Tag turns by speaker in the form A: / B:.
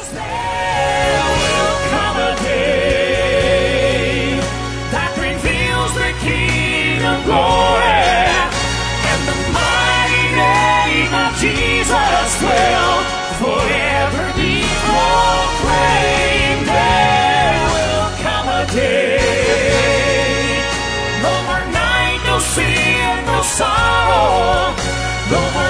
A: There will come a day that reveals the King of glory, and the mighty name of Jesus will forever be proclaimed. There will come a day, no more night, no sin, no sorrow, no more